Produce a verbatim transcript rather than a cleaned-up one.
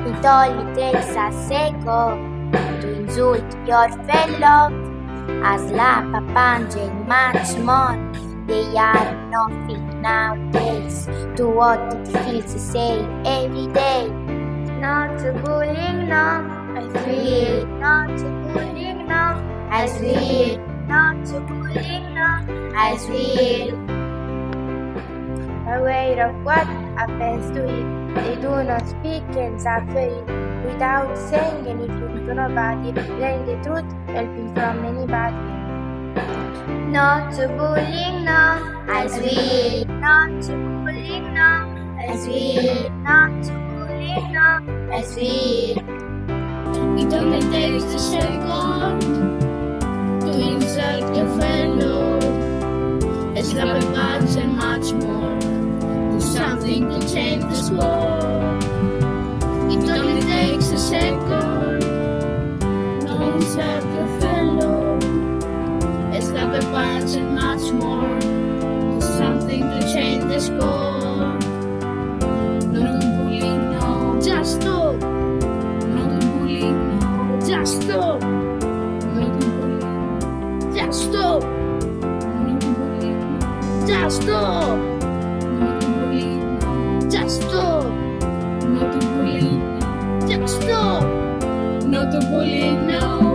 It only takes a second to insult your fellow. A slap, a punch, and much more. They are nothing nowadays to what it feels to say every day. Not to bullying, no. I feel not to bullying, no. I feel not to bullying, no. I feel aware of what happens to it. They do not speak and suffer it without saying anything to nobody. Learn the truth, helping from anybody. Not to bullying, no. I swear. Not to bullying, no. I swear. Not to bullying, no. I swear. It only takes a second to insult your fellow. A slap and punch and much more. Do something to change the score. It only takes a second to insult your fellow. A slap and punch and much more. Do something to change the score. No to bullying, no. Just stop. No to bullying, no. Just stop. No to bullying. Just stop. No to bullying, no. Just stop. No to bullying, no. Just stop. No to bullying, no. Just stop. No to bullying, no.